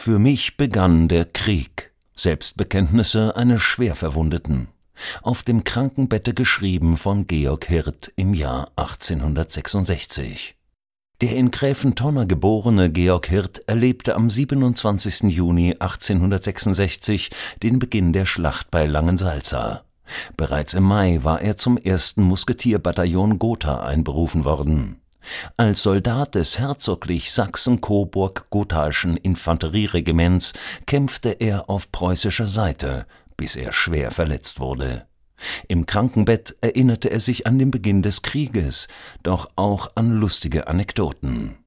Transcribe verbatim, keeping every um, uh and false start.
Für mich begann der Krieg. Selbstbekenntnisse eines Schwerverwundeten. Auf dem Krankenbette geschrieben von Georg Hirt im Jahr achtzehnhundertsechsundsechzig. Der in Gräfentonner geborene Georg Hirt erlebte am siebenundzwanzigsten Juni achtzehnhundertsechsundsechzig den Beginn der Schlacht bei Langensalza. Bereits im Mai war er zum ersten Musketierbataillon Gotha einberufen worden. Als Soldat des Herzoglich Sachsen-Coburg-Gothaischen Infanterieregiments kämpfte er auf preußischer Seite, bis er schwer verletzt wurde. Im Krankenbett erinnerte er sich an den Beginn des Krieges, doch auch an lustige Anekdoten.